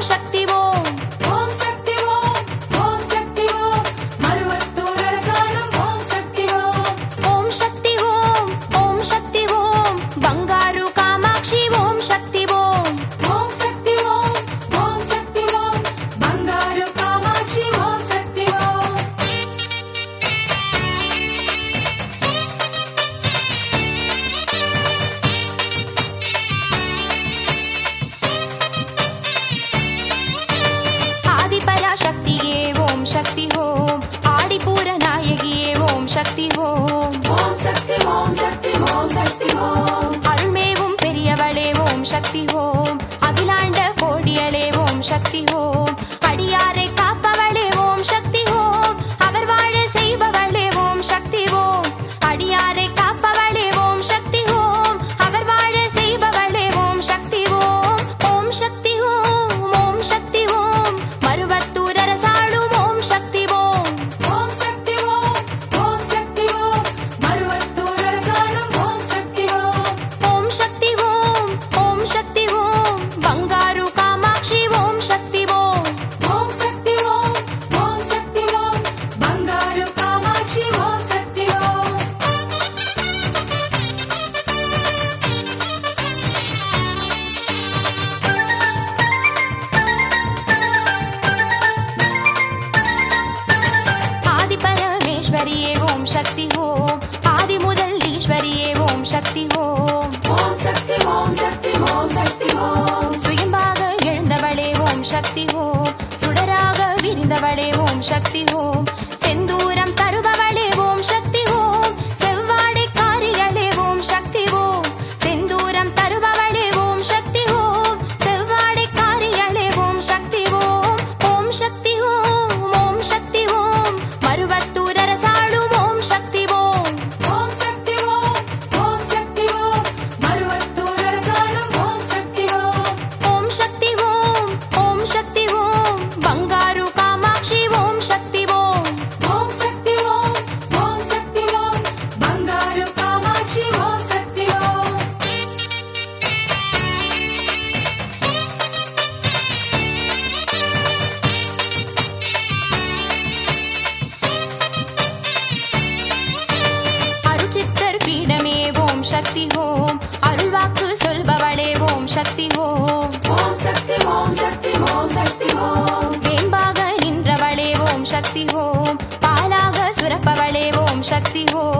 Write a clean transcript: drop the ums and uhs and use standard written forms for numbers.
சக்தி ஓம். ஓம் சக்தி ஓம். ஓம் சக்தி ஓம். மருவத்தூர் அரசாளும் ஓம் சக்தி ஓம். ஓம் சக்தி ஓம். ஓம் சக்தி ஓம். பங்காரு காமாட்சி ஓம் சக்தி ஓம். ஓம் சக்தி ஓம். ஓம் சக்தி ஓம். பங்காரு காமாட்சி ஓம் சக்தி ஓம். ஆதிபராசக்தியே ஓம் சக்தி ஓம். ஆடிப்பூர நாயகியே ஓம் சக்தி ஓம். ஓம் சக்தி ஓம் சக்தி ஓம் சக்தி ஓம். அருள்மேவும் பெரியவளே ஓம் சக்தி ஓம். அகிலாண்ட கோடியளே ஓம் சக்தி ஓம். அடியாரை காப்பவளே ஓம் சக்தி ஓம். அவர் வாழ செய்பவளே ஓம் சக்தி ஓம். அடியாரை காப்பவளே ஓம் சக்தி ஓம். அவர் வாழ செய்பவளே ஓம் சக்தி ஓம். ஓம் சக்தி ஓம். ஓம் சக்தி ஓம். மருவத்தூர் அரசாளும் ஓம் சக்தி ஓம். ஓம் சக்தி ஓம். ஓம் சக்தி ஓம். மருவத்தூர் அரசாளும் ஓம் சக்தி ஓம். ஓம் சக்தி ஓம். ஓம் சக்தி ஓம். பங்காரு காமாட்சி ஓம் சக்தி ஓம். ஓம் சக்தி ஓம். ஓம் சக்தி ஓம். பங்காரு காமாட்சி ஓம் சக்தி ஓம். ஆதிபரமேஸ்வரியே ஓம் சக்தி ஓம். ஆதி முதல் ஈஸ்வரியே ஓம் சக்தி ஓம். ஓம் சக்தி ஓம் சக்தி ஓம் சக்தி ஓம். சுயம்பாக எழுந்தவளே ஓம் சக்தி ஓம். சுடராக விரிந்தவளே ஓம் சக்தி ஓம். செந்தூரம் தருபவளே ஓம் சக்தி ஓம். செவ்வாடை காரிகளே ஓம் சக்தி ஓம். செந்தூரம் தருபவளே ஓம் சக்தி ஓம். செவ்வாடை காரிகளே ஓம் சக்தி ஓம். ஓம் சக்தி ஓம். ஓம் சக்தி ஓம். மருவத்தூர் அரசாளும் ஓம் சக்தி ஓம். ஓம் சக்தி ஓம். ஓம் சக்தி ஓம். மருவத்தூர் அரசாளும் ஓம் சக்தி ஓம். ஓம் சக்தி ஓம். ஓம் சக்தி ஓம். பங்காரு காமாட்சி ஓம் சக்தி ஓம். ஓம் சக்தி ஓம். ஓம் சக்தி ஓம். பங்காரு காமாட்சி ஓம் சக்தி ஓம். அருட்சித்தர் பீடமே ஓம் சக்தி ஓம். அருள்வாக்கு சொல்பவளே ஓம் சக்தி ஓம். ஓம் சக்தி ஓம் சக்தி ஓம் சக்தி ஓம். வேம்பாக நின்றவளே ஓம் சக்தி ஓம். பாலாக சுரப்பவளே ஓம் சக்தி ஓம்.